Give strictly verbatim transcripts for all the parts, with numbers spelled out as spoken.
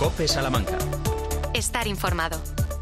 COPE Salamanca. Estar informado.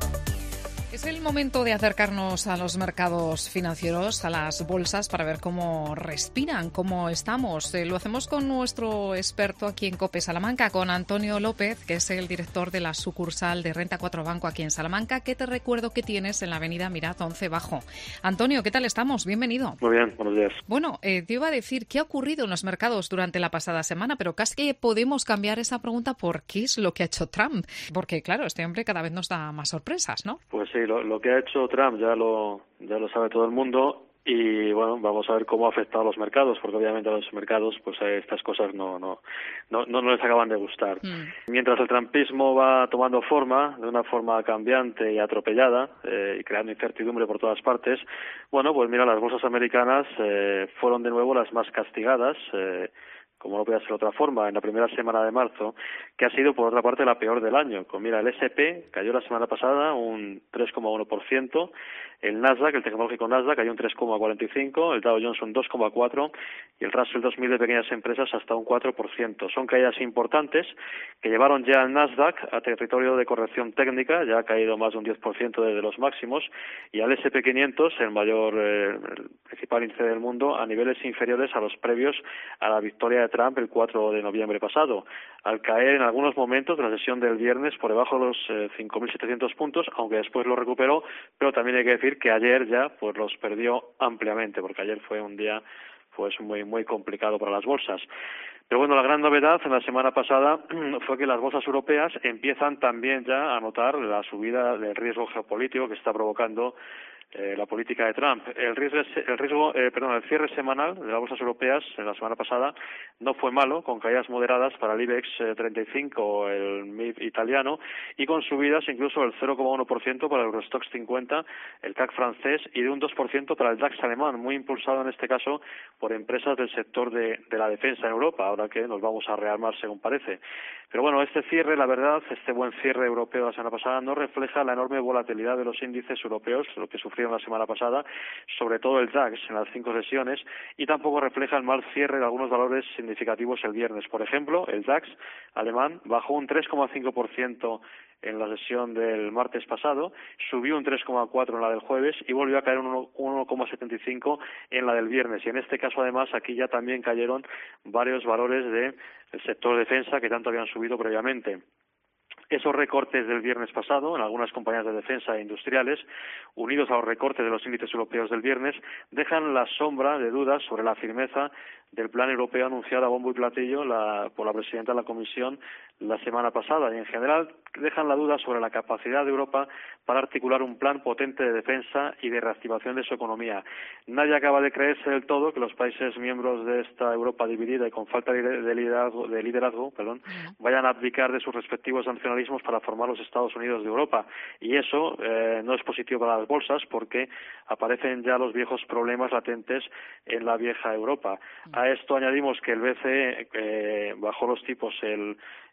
Es el momento de acercarnos a los mercados financieros, a las bolsas, para ver cómo respiran, cómo estamos. Eh, lo hacemos con nuestro experto aquí en COPE Salamanca, con Antonio López, que es el director de la sucursal de Renta cuatro Banco aquí en Salamanca, que te recuerdo que tienes en la avenida Miraz once Bajo. Antonio, ¿qué tal estamos? Bienvenido. Muy bien, buenos días. Bueno, eh, te iba a decir qué ha ocurrido en los mercados durante la pasada semana, pero casi que podemos cambiar esa pregunta por qué es lo que ha hecho Trump. Porque, claro, este hombre cada vez nos da más sorpresas, ¿no? Pues sí, lo, lo que ha hecho Trump ya lo ya lo sabe todo el mundo y bueno, vamos a ver cómo ha afectado a los mercados, porque obviamente a los mercados pues estas cosas no no no no, no les acaban de gustar. Mm. Mientras el trumpismo va tomando forma, de una forma cambiante y atropellada, eh, y creando incertidumbre por todas partes, bueno, pues mira, las bolsas americanas eh, fueron de nuevo las más castigadas, eh, como no podía ser de otra forma, en la primera semana de marzo, que ha sido, por otra parte, la peor del año. Con, mira, el ese and pe cayó la semana pasada un tres coma uno por ciento, el Nasdaq, el tecnológico Nasdaq, cayó un tres coma cuarenta y cinco por ciento, el Dow Jones un dos coma cuatro por ciento y el Russell dos mil de pequeñas empresas hasta un cuatro por ciento. Son caídas importantes que llevaron ya al Nasdaq a territorio de corrección técnica, ya ha caído más de un diez por ciento desde los máximos, y al ese and pe quinientos, el mayor, eh, el principal índice del mundo, a niveles inferiores a los previos a la victoria de Trump el cuatro de noviembre pasado, al caer en algunos momentos de la sesión del viernes por debajo de los eh, cinco mil setecientos puntos, aunque después lo recuperó, pero también hay que decir que ayer ya pues los perdió ampliamente, porque ayer fue un día pues muy muy complicado para las bolsas. Pero bueno, la gran novedad en la semana pasada fue que las bolsas europeas empiezan también ya a notar la subida del riesgo geopolítico que está provocando Eh, la política de Trump. El riesgo, el riesgo, eh, perdón, el cierre semanal de las bolsas europeas en la semana pasada no fue malo, con caídas moderadas para el IBEX eh, treinta y cinco, el M I B italiano, y con subidas incluso del cero coma uno por ciento para el Eurostoxx cincuenta, el C A C francés, y de un dos por ciento para el DAX alemán, muy impulsado en este caso por empresas del sector de, de la defensa en Europa, ahora que nos vamos a rearmar según parece. Pero bueno, este cierre, la verdad, este buen cierre europeo de la semana pasada no refleja la enorme volatilidad de los índices europeos, lo que sufrieron la semana pasada, sobre todo el DAX en las cinco sesiones, y tampoco refleja el mal cierre de algunos valores significativos el viernes. Por ejemplo, el DAX alemán bajó un tres coma cinco por ciento en la sesión del martes pasado, subió un tres coma cuatro por ciento en la del jueves y volvió a caer un uno coma setenta y cinco por ciento en la del viernes. Y en este caso, además, aquí ya también cayeron varios valores del sector defensa que tanto habían subido previamente. Esos recortes del viernes pasado en algunas compañías de defensa e industriales, unidos a los recortes de los índices europeos del viernes, dejan la sombra de dudas sobre la firmeza del plan europeo anunciado a bombo y platillo la, por la presidenta de la Comisión la semana pasada, y en general dejan la duda sobre la capacidad de Europa para articular un plan potente de defensa y de reactivación de su economía. Nadie acaba de creerse del todo que los países miembros de esta Europa dividida y con falta de liderazgo, de liderazgo perdón, vayan a abdicar de sus respectivos nacionalismos para formar los Estados Unidos de Europa. Y eso eh, no es positivo para las bolsas, porque aparecen ya los viejos problemas latentes en la vieja Europa. A esto añadimos que el B C E eh, bajó los tipos el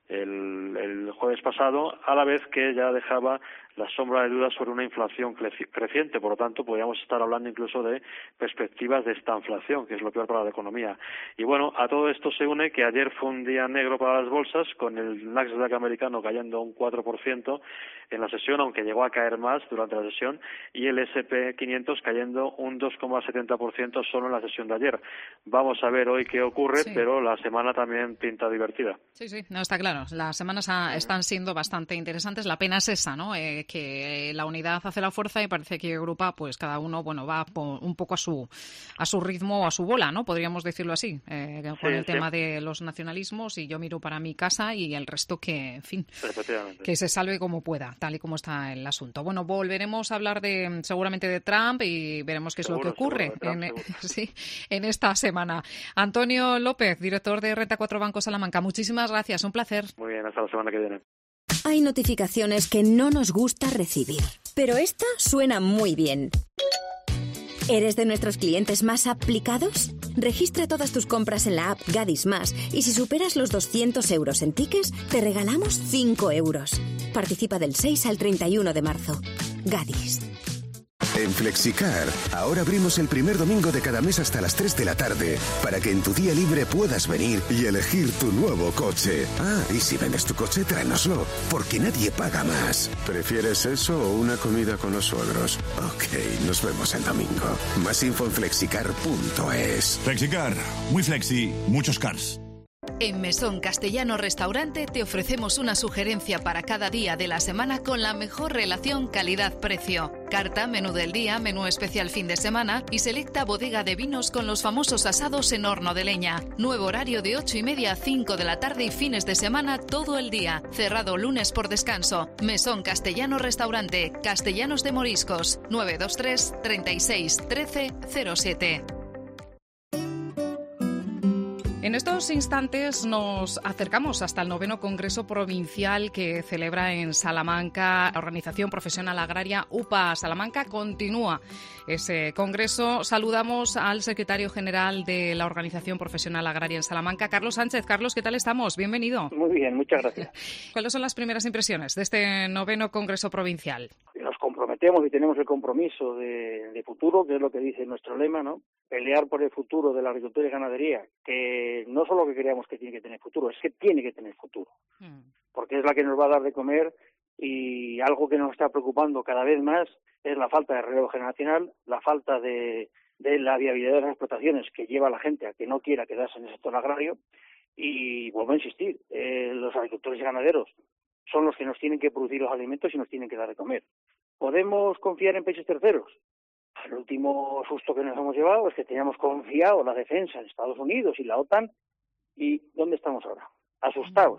El, el jueves pasado, a la vez que ya dejaba la sombra de dudas sobre una inflación creciente. Por lo tanto, podríamos estar hablando incluso de perspectivas de estanflación, que es lo peor para la economía. Y bueno, a todo esto se une que ayer fue un día negro para las bolsas, con el Nasdaq americano cayendo un cuatro por ciento en la sesión, aunque llegó a caer más durante la sesión, y el ese and pe quinientos cayendo un dos coma setenta por ciento solo en la sesión de ayer. Vamos a ver hoy qué ocurre, sí. Pero la semana también pinta divertida. Sí, sí, no, está claro. Las semanas a, están siendo bastante interesantes. La pena es esa, ¿no? Eh, que la unidad hace la fuerza y parece que Europa, pues cada uno, bueno, va un poco a su a su ritmo o a su bola, ¿no? Podríamos decirlo así, eh, con sí, el sí. tema de los nacionalismos, y yo miro para mi casa y el resto que, en fin, que se salve como pueda, tal y como está el asunto. Bueno, volveremos a hablar de seguramente de Trump y veremos qué es seguro, lo que ocurre Trump, en, sí, en esta semana. Antonio López, director de Renta cuatro Banco Salamanca, muchísimas gracias, un placer. Muy bien, hasta la semana que viene. Hay notificaciones que no nos gusta recibir, pero esta suena muy bien. ¿Eres de nuestros clientes más aplicados? Registra todas tus compras en la app Gadis Más y si superas los doscientos euros en tickets, te regalamos cinco euros. Participa del seis al treinta y uno de marzo. Gadis. En Flexicar, ahora abrimos el primer domingo de cada mes hasta las tres de la tarde, para que en tu día libre puedas venir y elegir tu nuevo coche. Ah, y si vendes tu coche, tráenoslo, porque nadie paga más. ¿Prefieres eso o una comida con los suegros? Ok, nos vemos el domingo. Más info en flexicar punto es. Flexicar, muy flexi, muchos cars. En Mesón Castellano Restaurante te ofrecemos una sugerencia para cada día de la semana con la mejor relación calidad-precio. Carta, menú del día, menú especial fin de semana y selecta bodega de vinos con los famosos asados en horno de leña. Nuevo horario de ocho y media a cinco de la tarde y fines de semana todo el día. Cerrado lunes por descanso. Mesón Castellano Restaurante, Castellanos de Moriscos, nueve dos tres, treinta y seis, trece, cero siete. En estos instantes nos acercamos hasta el noveno Congreso Provincial que celebra en Salamanca la Organización Profesional Agraria U P A. Salamanca continúa ese congreso. Saludamos al secretario general de la Organización Profesional Agraria en Salamanca, Carlos Sánchez. Carlos, ¿qué tal estamos? Bienvenido. Muy bien, muchas gracias. ¿Cuáles son las primeras impresiones de este noveno Congreso Provincial? Nos comprometemos y tenemos el compromiso de, de futuro, que es lo que dice nuestro lema, ¿no? Pelear por el futuro de la agricultura y ganadería, que no solo que creamos que tiene que tener futuro, es que tiene que tener futuro, mm. porque es la que nos va a dar de comer, y algo que nos está preocupando cada vez más es la falta de relevo generacional, la falta de, de la viabilidad de las explotaciones que lleva a la gente a que no quiera quedarse en el sector agrario. Y vuelvo a insistir, eh, los agricultores y ganaderos son los que nos tienen que producir los alimentos y nos tienen que dar de comer. ¿Podemos confiar en países terceros? El último susto que nos hemos llevado es que teníamos confiado la defensa en Estados Unidos y la OTAN. ¿Y dónde estamos ahora? Asustados.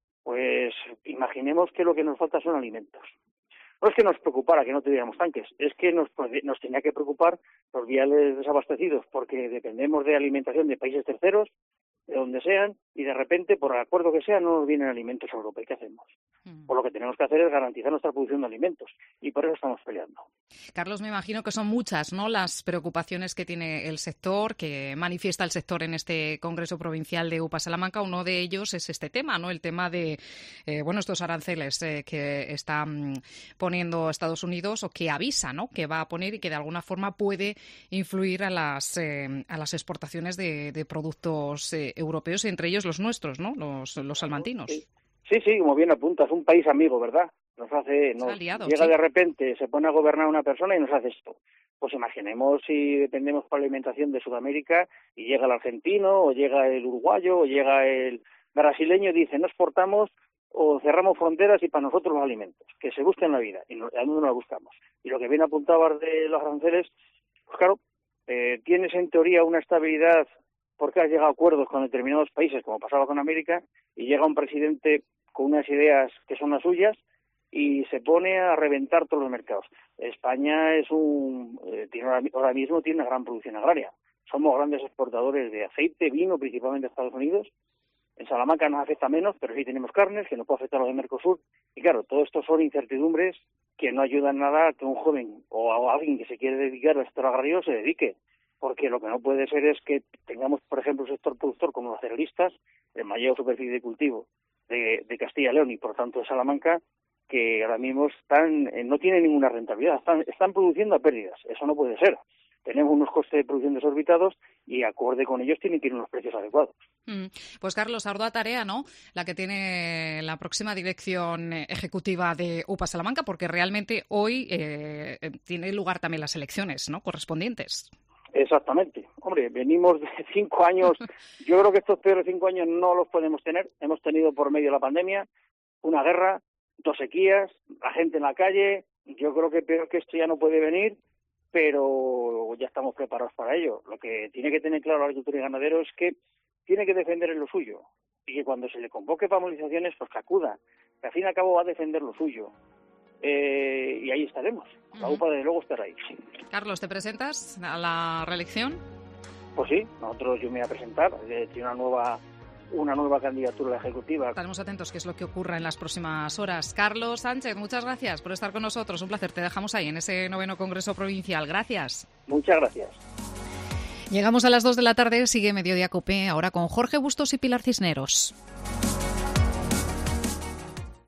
Pues imaginemos que lo que nos falta son alimentos. No es que nos preocupara que no tuviéramos tanques, es que nos, nos tenía que preocupar los viales desabastecidos, porque dependemos de alimentación de países terceros, de donde sean, y de repente, por el acuerdo que sea, no nos vienen alimentos a Europa. ¿Y qué hacemos? Mm. Pues lo que tenemos que hacer es garantizar nuestra producción de alimentos, y por eso estamos peleando. Carlos, me imagino que son muchas, ¿no?, las preocupaciones que tiene el sector, que manifiesta el sector en este Congreso Provincial de U P A Salamanca. Uno de ellos es este tema, ¿no?, el tema de, eh, bueno, estos aranceles eh, que está mm, poniendo Estados Unidos, o que avisa, ¿no?, que va a poner, y que de alguna forma puede influir a las, eh, a las exportaciones de, de productos eh, europeos, y entre ellos los nuestros, ¿no?, los, los salmantinos. Sí. sí, sí, como bien apuntas, un país amigo, ¿verdad? Nos hace, nos aliado, llega sí. de repente, se pone a gobernar una persona y nos hace esto. Pues imaginemos si dependemos por la alimentación de Sudamérica y llega el argentino, o llega el uruguayo, o llega el brasileño y dice, no exportamos o cerramos fronteras y para nosotros los alimentos, que se busquen la vida, y al mundo no la buscamos. Y lo que bien apuntabas de los aranceles, pues claro, eh, tienes en teoría una estabilidad porque has llegado a acuerdos con determinados países, como pasaba con América, y llega un presidente con unas ideas que son las suyas y se pone a reventar todos los mercados. España es un eh, tiene ahora mismo tiene una gran producción agraria. Somos grandes exportadores de aceite, vino, principalmente a Estados Unidos. En Salamanca nos afecta menos, pero sí tenemos carnes, que no puede afectar a los de Mercosur. Y claro, todo esto son incertidumbres que no ayudan nada a que un joven o a alguien que se quiere dedicar al sector agrario se dedique. Porque lo que no puede ser es que tengamos, por ejemplo, un sector productor como los cerealistas, el mayor superficie de cultivo de, de Castilla y León y, por tanto, de Salamanca, que ahora mismo están eh, no tienen ninguna rentabilidad, están, están produciendo a pérdidas. Eso no puede ser. Tenemos unos costes de producción desorbitados y, acorde con ellos, tienen que ir unos precios adecuados. Mm. Pues, Carlos, ardua tarea, ¿no?, la que tiene la próxima dirección ejecutiva de U P A Salamanca, porque realmente hoy eh, tiene lugar también las elecciones, ¿no?, correspondientes. Exactamente. Hombre, venimos de cinco años. Yo creo que estos peores cinco años no los podemos tener. Hemos tenido por medio de la pandemia una guerra, dos sequías, la gente en la calle. Yo creo que peor que esto ya no puede venir, pero ya estamos preparados para ello. Lo que tiene que tener claro el agricultor y ganadero es que tiene que defender en lo suyo, y que cuando se le convoque para movilizaciones, pues que acuda, que al fin y al cabo va a defender lo suyo. Eh, y ahí estaremos. La U P A, desde luego, estará ahí. Sí. Carlos, ¿te presentas a la reelección? Pues sí, nosotros yo me voy a presentar. Eh, tiene una nueva una nueva candidatura a la ejecutiva. Estaremos atentos qué es lo que ocurra en las próximas horas. Carlos Sánchez, muchas gracias por estar con nosotros. Un placer. Te dejamos ahí en ese noveno Congreso Provincial. Gracias. Muchas gracias. Llegamos a las dos de la tarde. Sigue Mediodía Cope ahora con Jorge Bustos y Pilar Cisneros.